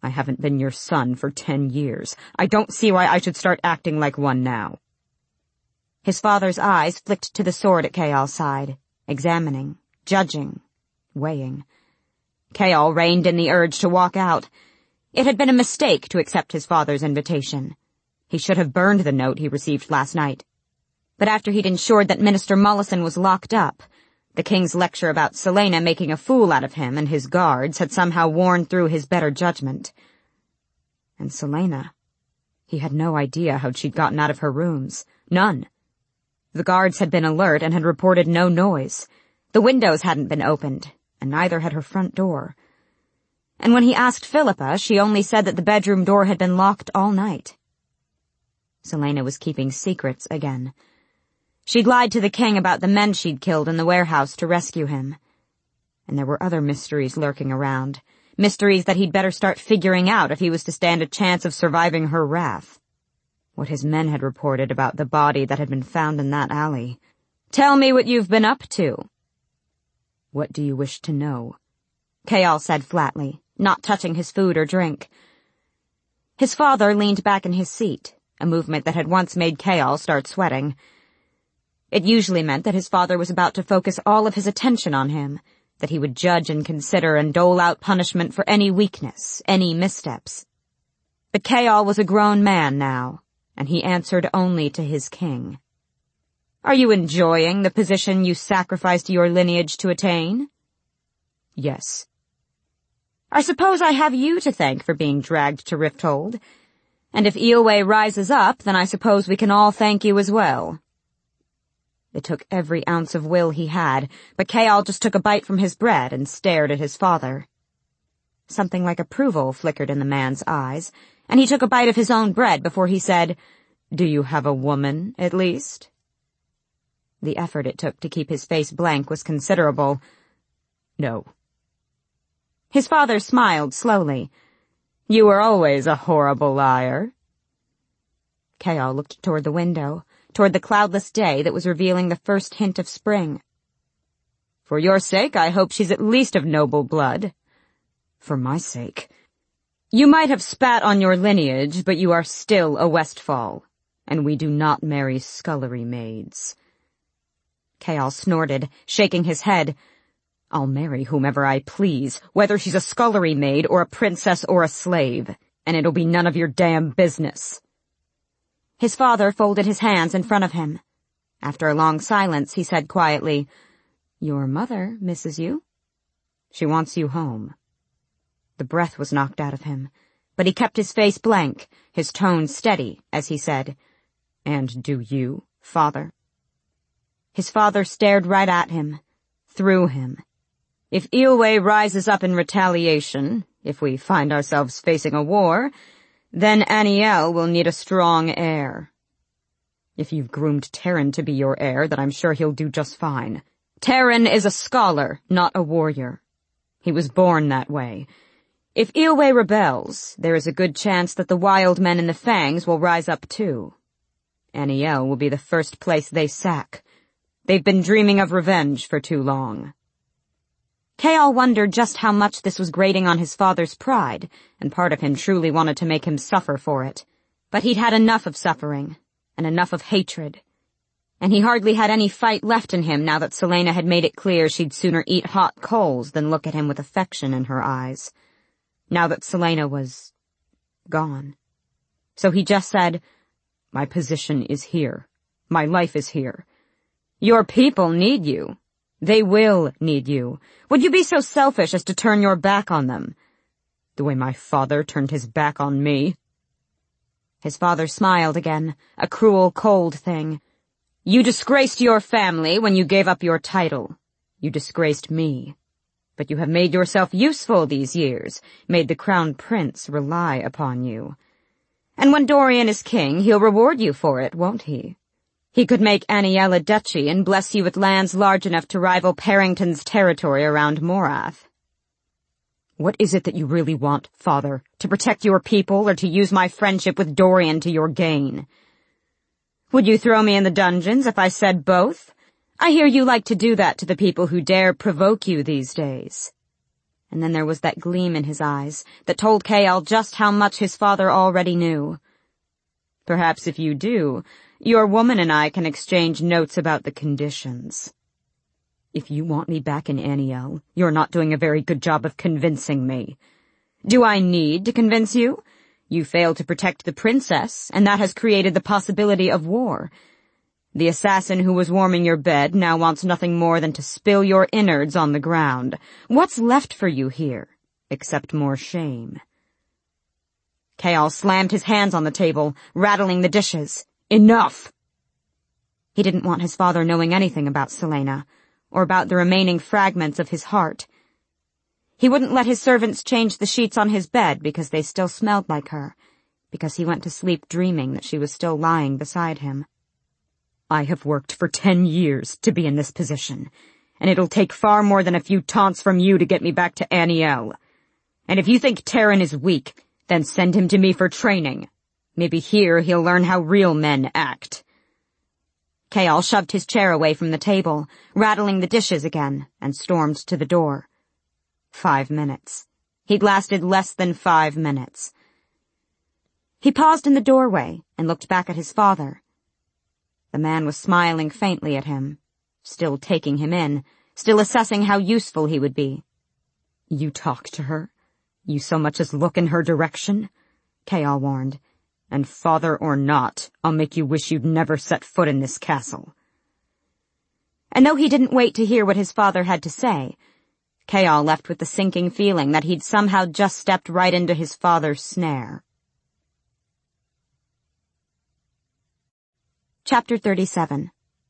I haven't been your son for ten years. I don't see why I should start acting like one now. His father's eyes flicked to the sword at Chaol's side, examining, judging, weighing. Chaol reined in the urge to walk out. It had been a mistake to accept his father's invitation. He should have burned the note he received last night. But after he'd ensured that Minister Mollison was locked up, the king's lecture about Celaena making a fool out of him and his guards had somehow worn through his better judgment. And Celaena, he had no idea how she'd gotten out of her rooms. None. The guards had been alert and had reported no noise. The windows hadn't been opened, and neither had her front door. And when he asked Philippa, she only said that the bedroom door had been locked all night. Celaena was keeping secrets again. She'd lied to the king about the men she'd killed in the warehouse to rescue him. And there were other mysteries lurking around, mysteries that he'd better start figuring out if he was to stand a chance of surviving her wrath. What his men had reported about the body that had been found in that alley. "Tell me what you've been up to." "What do you wish to know?" Chaol said flatly, not touching his food or drink. His father leaned back in his seat, a movement that had once made Chaol start sweating. It usually meant that his father was about to focus all of his attention on him, that he would judge and consider and dole out punishment for any weakness, any missteps. But Chaol was a grown man now, and he answered only to his king. "Are you enjoying the position you sacrificed your lineage to attain?" "Yes." "I suppose I have you to thank for being dragged to Rifthold. And if Eyllwe rises up, then I suppose we can all thank you as well." It took every ounce of will he had, but Chaol just took a bite from his bread and stared at his father. Something like approval flickered in the man's eyes, and he took a bite of his own bread before he said, "Do you have a woman, at least?" The effort it took to keep his face blank was considerable. "No." His father smiled slowly. "You were always a horrible liar." Chaol looked toward the window, toward the cloudless day that was revealing the first hint of spring. "For your sake, I hope she's at least of noble blood." "For my sake." "You might have spat on your lineage, but you are still a Westfall, and we do not marry scullery maids." Chaol snorted, shaking his head. "I'll marry whomever I please, whether she's a scullery maid or a princess or a slave, and it'll be none of your damn business." His father folded his hands in front of him. After a long silence, he said quietly, "Your mother misses you. She wants you home." The breath was knocked out of him, but he kept his face blank, his tone steady, as he said, "And do you, father?" His father stared right at him, through him. "If Eyllwe rises up in retaliation, if we find ourselves facing a war, then Anielle will need a strong heir." "If you've groomed Terran to be your heir, then I'm sure he'll do just fine." "Terran is a scholar, not a warrior. He was born that way. If Eyllwe rebels, there is a good chance that the wild men in the Fangs will rise up too. Anielle will be the first place they sack. They've been dreaming of revenge for too long." Chaol wondered just how much this was grating on his father's pride, and part of him truly wanted to make him suffer for it. But he'd had enough of suffering, and enough of hatred. And he hardly had any fight left in him now that Celaena had made it clear she'd sooner eat hot coals than look at him with affection in her eyes. Now that Celaena was gone. So he just said, "My position is here. My life is here. Your people need you. They will need you. Would you be so selfish as to turn your back on them? The way my father turned his back on me." His father smiled again, a cruel, cold thing. "You disgraced your family when you gave up your title. You disgraced me. But you have made yourself useful these years, made the crown prince rely upon you. And when Dorian is king, he'll reward you for it, won't he? He could make Anielle a duchy and bless you with lands large enough to rival Parrington's territory around Morath." "What is it that you really want, father? To protect your people or to use my friendship with Dorian to your gain?" "Would you throw me in the dungeons if I said both? I hear you like to do that to the people who dare provoke you these days." And then there was that gleam in his eyes that told Chaol just how much his father already knew. "Perhaps if you do, your woman and I can exchange notes about the conditions." "If you want me back in Aniel, you're not doing a very good job of convincing me." "Do I need to convince you? You failed to protect the princess, and that has created the possibility of war. The assassin who was warming your bed now wants nothing more than to spill your innards on the ground. What's left for you here, except more shame?" Chaol slammed his hands on the table, rattling the dishes. "Enough!" He didn't want his father knowing anything about Celaena, or about the remaining fragments of his heart. He wouldn't let his servants change the sheets on his bed because they still smelled like her, because he went to sleep dreaming that she was still lying beside him. "I have worked for ten years to be in this position, and it'll take far more than a few taunts from you to get me back to Aniel. And if you think Terran is weak, then send him to me for training. Maybe here he'll learn how real men act." Chaol shoved his chair away from the table, rattling the dishes again, and stormed to the door. Five minutes. He'd lasted less than five minutes. He paused in the doorway and looked back at his father. The man was smiling faintly at him, still taking him in, still assessing how useful he would be. "You talk to her? You so much as look in her direction?" Chaol warned. "And father or not, I'll make you wish you'd never set foot in this castle." And though he didn't wait to hear what his father had to say, Chaol left with the sinking feeling that he'd somehow just stepped right into his father's snare. Chapter thirty-seven.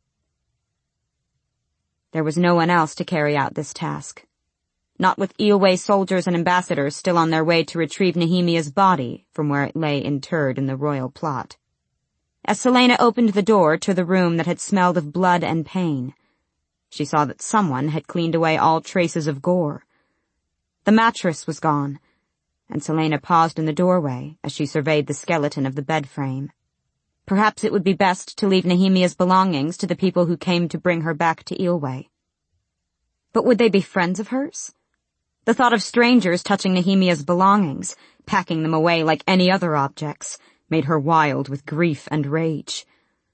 There was no one else to carry out this task. Not with Eyllwe soldiers and ambassadors still on their way to retrieve Nehemia's body from where it lay interred in the royal plot. As Celaena opened the door to the room that had smelled of blood and pain, she saw that someone had cleaned away all traces of gore. The mattress was gone, and Celaena paused in the doorway as she surveyed the skeleton of the bed frame. Perhaps it would be best to leave Nehemia's belongings to the people who came to bring her back to Eyllwe. But would they be friends of hers? The thought of strangers touching Nehemia's belongings, packing them away like any other objects, made her wild with grief and rage.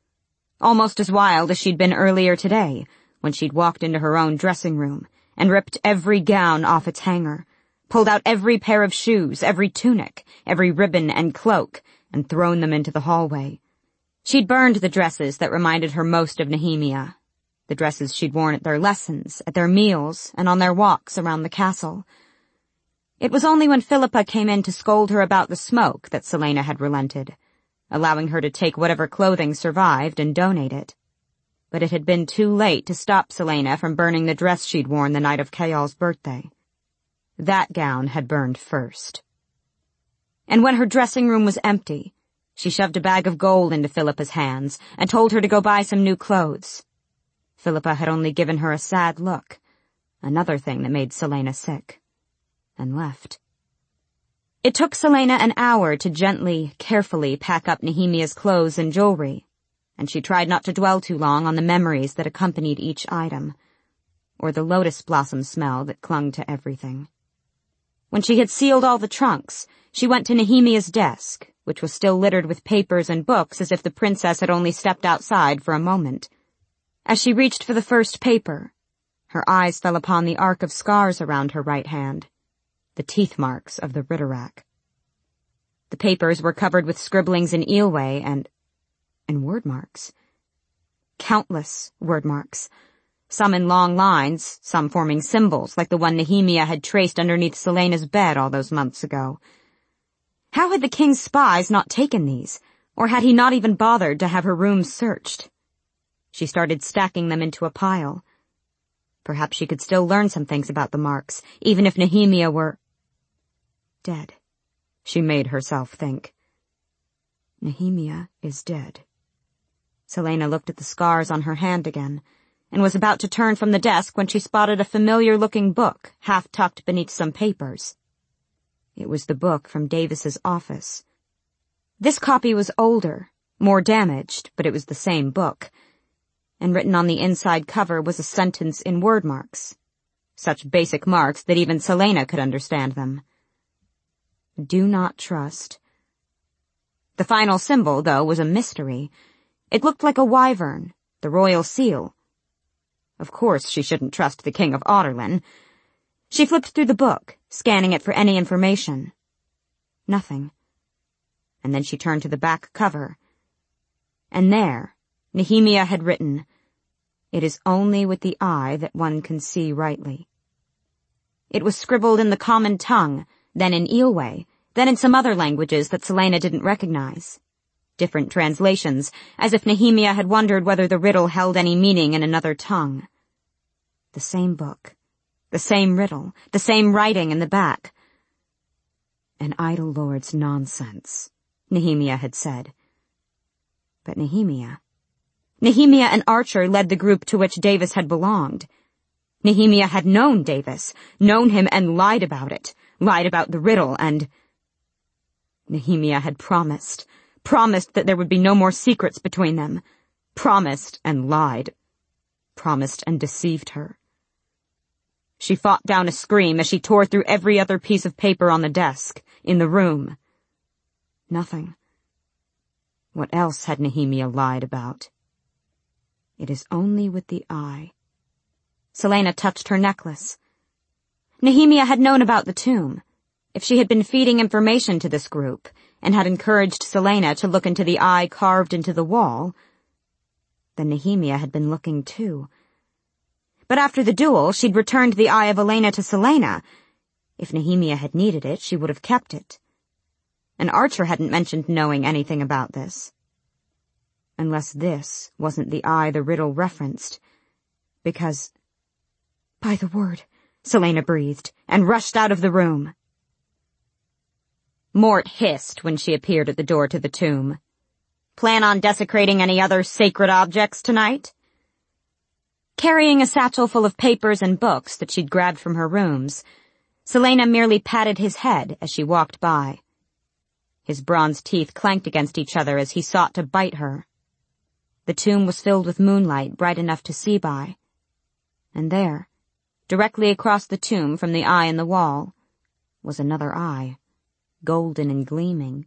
Almost as wild as she'd been earlier today, when she'd walked into her own dressing room and ripped every gown off its hanger, pulled out every pair of shoes, every tunic, every ribbon and cloak, and thrown them into the hallway. She'd burned the dresses that reminded her most of Nehemia, the dresses she'd worn at their lessons, at their meals, and on their walks around the castle. It was only when Philippa came in to scold her about the smoke that Celaena had relented, allowing her to take whatever clothing survived and donate it. But it had been too late to stop Celaena from burning the dress she'd worn the night of Chaol's birthday. That gown had burned first. And when her dressing room was empty, she shoved a bag of gold into Philippa's hands and told her to go buy some new clothes. Philippa had only given her a sad look, another thing that made Celaena sick, and left. It took Celaena an hour to gently, carefully pack up Nehemia's clothes and jewelry, and she tried not to dwell too long on the memories that accompanied each item, or the lotus blossom smell that clung to everything. When she had sealed all the trunks, she went to Nehemia's desk, which was still littered with papers and books as if the princess had only stepped outside for a moment. As she reached for the first paper, her eyes fell upon the arc of scars around her right hand, the teeth marks of the Ritterak. The papers were covered with scribblings in Eyllwe and... and word marks. Countless word marks. Some in long lines, some forming symbols like the one Nehemia had traced underneath Celaena's bed all those months ago. How had the king's spies not taken these, or had he not even bothered to have her room searched? She started stacking them into a pile. Perhaps she could still learn some things about the marks, even if Nehemia were... dead, she made herself think. Nehemia is dead. Celaena looked at the scars on her hand again, and was about to turn from the desk when she spotted a familiar-looking book half-tucked beneath some papers. It was the book from Davis's office. This copy was older, more damaged, but it was the same book, and written on the inside cover was a sentence in word marks. such basic marks that even Celaena could understand them. Do not trust. The final symbol, though, was a mystery. It looked like a wyvern, the royal seal. Of course she shouldn't trust the King of Adarlan. She flipped through the book, scanning it for any information. Nothing. And then she turned to the back cover. And there, Nehemia had written, "It is only with the eye that one can see rightly." It was scribbled in the common tongue, then in Eelway, then in some other languages that Celaena didn't recognize. Different translations, as if Nehemia had wondered whether the riddle held any meaning in another tongue. The same book, the same riddle, the same writing in the back. An idle lord's nonsense, Nehemia had said. But Nehemia... Nehemia and Archer led the group to which Davis had belonged. Nehemia had known Davis, known him and lied about it, lied about the riddle and... Nehemia had promised, promised that there would be no more secrets between them, promised and lied, promised and deceived her. She fought down a scream as she tore through every other piece of paper on the desk, in the room. Nothing. What else had Nehemia lied about? It is only with the eye. Celaena touched her necklace. Nehemia had known about the tomb. If she had been feeding information to this group, and had encouraged Celaena to look into the eye carved into the wall, then Nehemia had been looking too. But after the duel, she'd returned the eye of Elena to Celaena. If Nehemia had needed it, she would have kept it. And Archer hadn't mentioned knowing anything about this. Unless this wasn't the eye the riddle referenced. Because... By the word, Celaena breathed, and rushed out of the room. Mort hissed when she appeared at the door to the tomb. Plan on desecrating any other sacred objects tonight? Carrying a satchel full of papers and books that she'd grabbed from her rooms, Celaena merely patted his head as she walked by. His bronze teeth clanked against each other as he sought to bite her. The tomb was filled with moonlight bright enough to see by. And there, directly across the tomb from the eye in the wall, was another eye, golden and gleaming.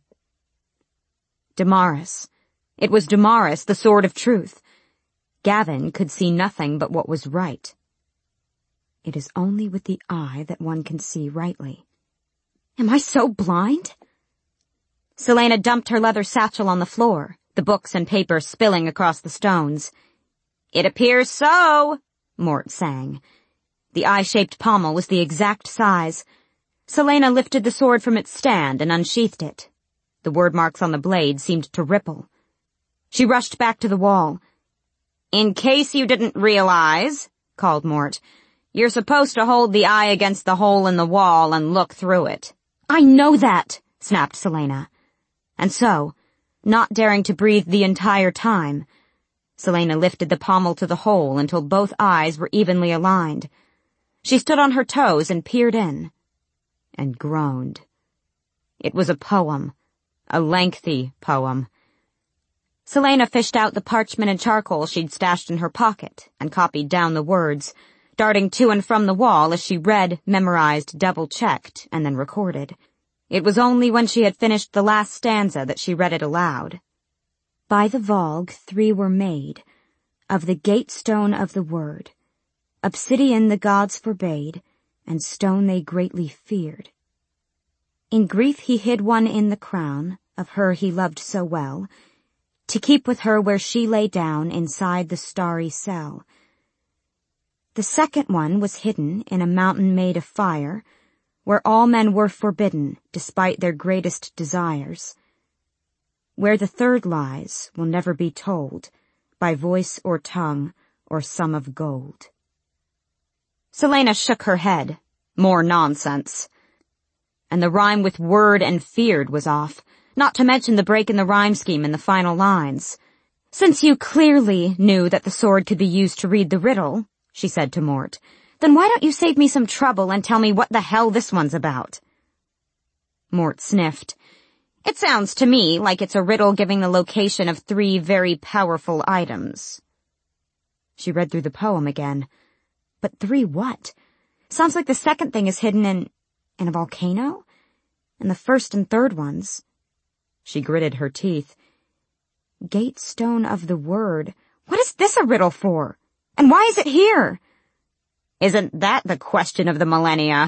Damaris. It was Damaris, the Sword of Truth. Gavin could see nothing but what was right. It is only with the eye that one can see rightly. Am I so blind? Celaena dumped her leather satchel on the floor, the books and papers spilling across the stones. It appears so, Mort sang. The eye-shaped pommel was the exact size. Celaena lifted the sword from its stand and unsheathed it. The word marks on the blade seemed to ripple. She rushed back to the wall. In case you didn't realize, called Mort, you're supposed to hold the eye against the hole in the wall and look through it. I know that, snapped Celaena. And so, not daring to breathe the entire time, Celaena lifted the pommel to the hole until both eyes were evenly aligned. She stood on her toes and peered in, and groaned. It was a poem, a lengthy poem. Celaena fished out the parchment and charcoal she'd stashed in her pocket and copied down the words, darting to and from the wall as she read, memorized, double-checked, and then recorded. It was only when she had finished the last stanza that she read it aloud. By the Valg three were made, of the gate stone of the word. Obsidian the gods forbade, and stone they greatly feared. In grief he hid one in the crown, of her he loved so well, to keep with her where she lay down inside the starry cell. The second one was hidden in a mountain made of fire, where all men were forbidden, despite their greatest desires. Where the third lies will never be told, by voice or tongue or sum of gold. Celaena shook her head. More nonsense. And the rhyme with word and feared was off, not to mention the break in the rhyme scheme in the final lines. Since you clearly knew that the sword could be used to read the riddle, she said to Mort, then why don't you save me some trouble and tell me what the hell this one's about? Mort sniffed. It sounds to me like it's a riddle giving the location of three very powerful items. She read through the poem again. But three what? Sounds like the second thing is hidden in, in a volcano? And the first and third ones. She gritted her teeth. Gatestone of the Word. What is this a riddle for? And why is it here? Isn't that the question of the millennia?